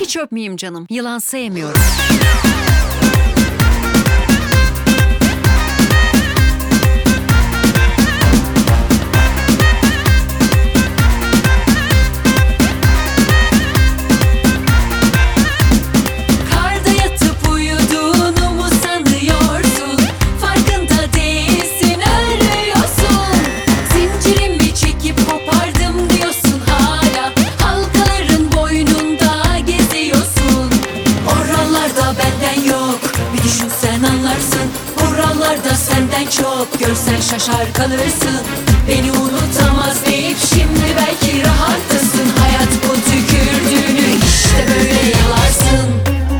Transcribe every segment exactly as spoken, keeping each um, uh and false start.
Hiç öpmeyeyim canım. Yılan sevmiyorum. Sen anlarsın, buralarda senden çok. Görsen şaşar kalırsın. Beni unutamaz deyip şimdi belki rahattasın. Hayat bu tükürdüğünü işte böyle yalarsın.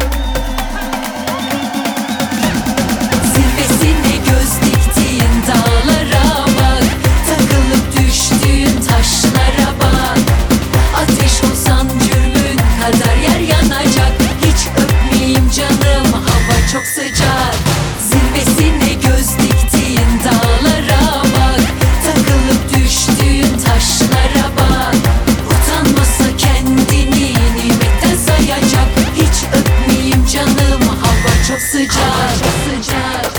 Zirvesine göz diktiğin dağlara bak, takılıp düştüğün taşlara bak. Ateş olsan cürmün kadar yer yanacak. Hiç öpmeyeyim canım, hava çok sıcak. Zirvesine göz diktiğin dağlara bak, takılıp düştüğün taşlara bak. Utanmasa kendini nimetten sayacak. Hiç öpmeyeyim canım, hava çok sıcak, çok sıcak.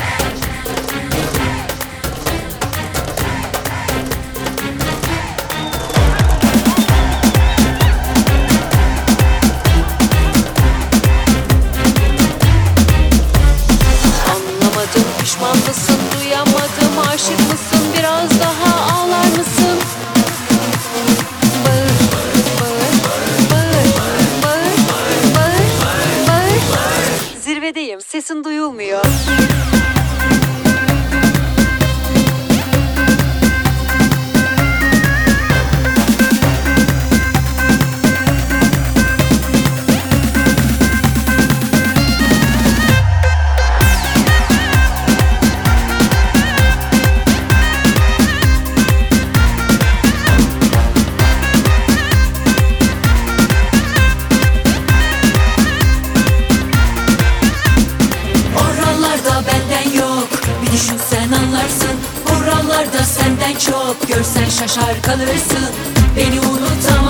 Pişman mısın, duyamadım, aşık mısın, biraz daha ağlar mısın? Bağır, bağır, bağır, bağır, bağır, bağır. Zirvedeyim, sesin duyulmuyor. Sen anlarsın, buralarda senden çok. Görsen şaşar kalırsın. Beni unutamazsın.